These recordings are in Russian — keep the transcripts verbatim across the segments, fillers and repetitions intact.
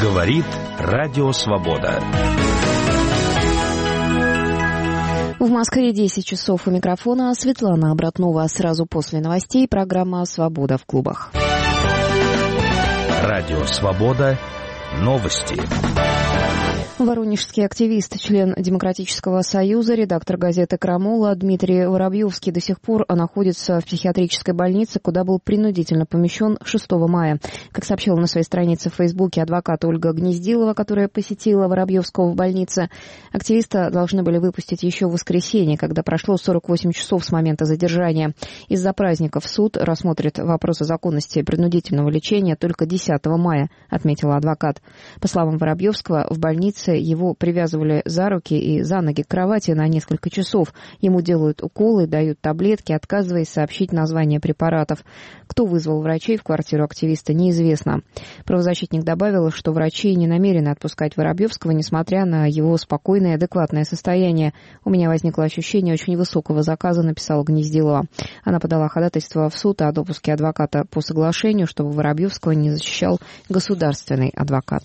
Говорит Радио Свобода. В Москве десять часов. У микрофона Светлана Обратнова. Сразу после новостей программа «Свобода в клубах». Радио Свобода. Новости. Воронежский активист, член Демократического союза, редактор газеты «Крамола» Дмитрий Воробьевский до сих пор находится в психиатрической больнице, куда был принудительно помещен шестого мая. Как сообщила на своей странице в Фейсбуке адвокат Ольга Гнездилова, которая посетила Воробьевского в больнице, активиста должны были выпустить еще в воскресенье, когда прошло сорок восемь часов с момента задержания. Из-за праздников суд рассмотрит вопросы законности принудительного лечения только десятого мая, отметила адвокат. По словам Воробьевского, в больнице его привязывали за руки и за ноги к кровати на несколько часов. Ему делают уколы, дают таблетки, отказываясь сообщить название препаратов. Кто вызвал врачей в квартиру активиста, неизвестно. Правозащитник добавил, что врачи не намерены отпускать Воробьевского, несмотря на его спокойное и адекватное состояние. «У меня возникло ощущение очень высокого заказа», написала Гнездилова. Она подала ходатайство в суд о допуске адвоката по соглашению, чтобы Воробьевского не защищал государственный адвокат.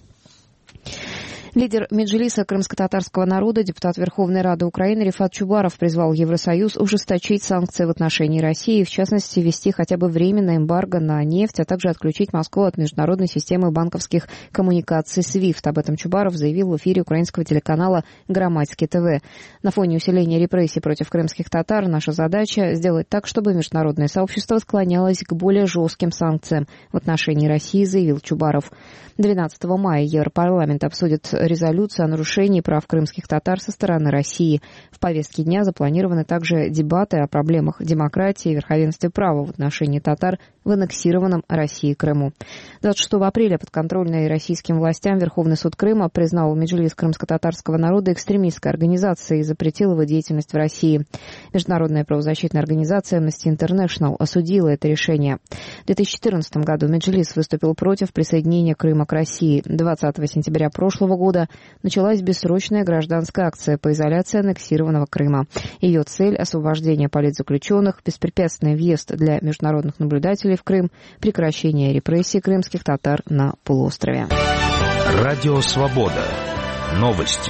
Лидер Меджлиса крымско-татарского народа, депутат Верховной Рады Украины Рифат Чубаров призвал Евросоюз ужесточить санкции в отношении России, в частности, ввести хотя бы временное эмбарго на нефть, а также отключить Москву от международной системы банковских коммуникаций свифт. Об этом Чубаров заявил в эфире украинского телеканала «Громадский ТВ». На фоне усиления репрессий против крымских татар наша задача сделать так, чтобы международное сообщество склонялось к более жестким санкциям в отношении России, заявил Чубаров. двенадцатого мая Европарламент обсудит резолюцию о нарушении прав крымских татар со стороны России. В повестке дня запланированы также дебаты о проблемах демократии и верховенстве права в отношении татар в аннексированном Россией Крыму. двадцать шестого апреля подконтрольный российским властям Верховный суд Крыма признал Меджлис крымско-татарского народа экстремистской организацией и запретил его деятельность в России. Международная правозащитная организация Amnesty International осудила это решение. В две тысячи четырнадцатом году Меджлис выступил против присоединения Крыма к России. двадцатого сентября прошлого года началась бессрочная гражданская акция по изоляции аннексированного Крыма. Ее цель – освобождение политзаключенных, беспрепятственный въезд для международных наблюдателей в Крым, прекращение репрессий крымских татар на полуострове. Радио Свобода. Новости.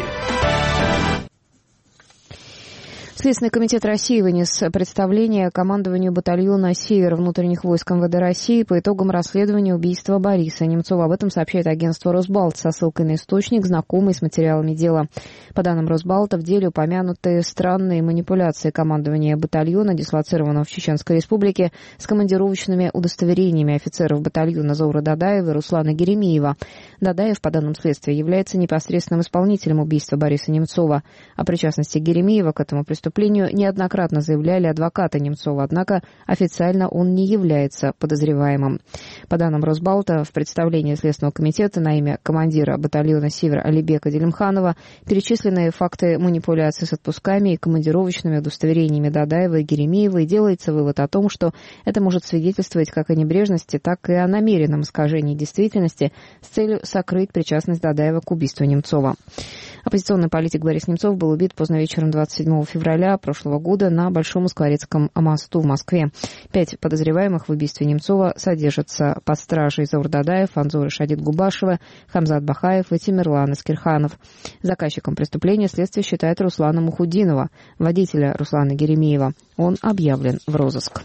Следственный комитет России вынес представление командованию батальона «Север» внутренних войск МВД России по итогам расследования убийства Бориса Немцова. Об этом сообщает агентство «Росбалт» со ссылкой на источник, знакомый с материалами дела. По данным «Росбалта», в деле упомянуты странные манипуляции командования батальона, дислоцированного в Чеченской Республике, с командировочными удостоверениями офицеров батальона Заура Дадаева и Руслана Геремеева. Дадаев, по данным следствия, является непосредственным исполнителем убийства Бориса Немцова. О причастности Геремеева к этому преступлению неоднократно заявляли адвокаты Немцова, однако официально он не является подозреваемым. По данным Росбалта, в представлении Следственного комитета на имя командира батальона «Север» Алибека Делимханова перечислены факты манипуляций с отпусками и командировочными удостоверениями Дадаева и Геремеева, и делается вывод о том, что это может свидетельствовать как о небрежности, так и о намеренном искажении действительности с целью сокрыть причастность Дадаева к убийству Немцова. Оппозиционный политик Борис Немцов был убит поздно вечером двадцать седьмого февраля прошлого года на Большом Москворецком мосту в Москве. Пять подозреваемых в убийстве Немцова содержатся под стражей Заур Дадаев, Анзор Шадид Губашева, Хамзат Бахаев и Тимирлан Искирханов. Заказчиком преступления следствие считает Руслана Мухуддинова, водителя Руслана Геремеева. Он объявлен в розыск.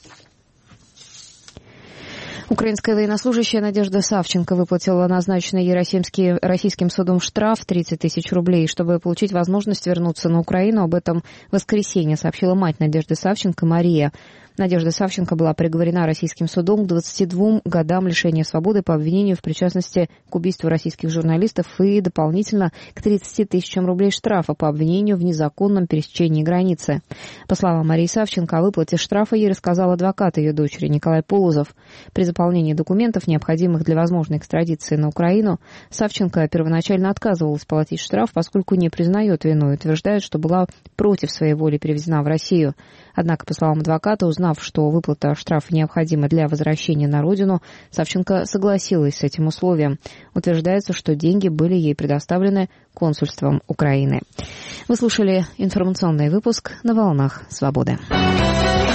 Украинская военнослужащая Надежда Савченко выплатила назначенный ей российским судом штраф тридцать тысяч рублей, чтобы получить возможность вернуться на Украину. Об этом в воскресенье сообщила мать Надежды Савченко Мария. Надежда Савченко была приговорена российским судом к двадцати двум годам лишения свободы по обвинению в причастности к убийству российских журналистов и дополнительно к тридцати тысячам рублей штрафа по обвинению в незаконном пересечении границы. По словам Марии Савченко, о выплате штрафа ей рассказал адвокат ее дочери Николай Полозов. При заполнении документов, необходимых для возможной экстрадиции на Украину, Савченко первоначально отказывалась платить штраф, поскольку не признает вину и утверждает, что была против своей воли перевезена в Россию. Однако, по словам адвоката, узнав, что выплата штрафа необходима для возвращения на родину, Савченко согласилась с этим условием. Утверждается, что деньги были ей предоставлены консульством Украины. Вы слушали информационный выпуск на волнах Свободы.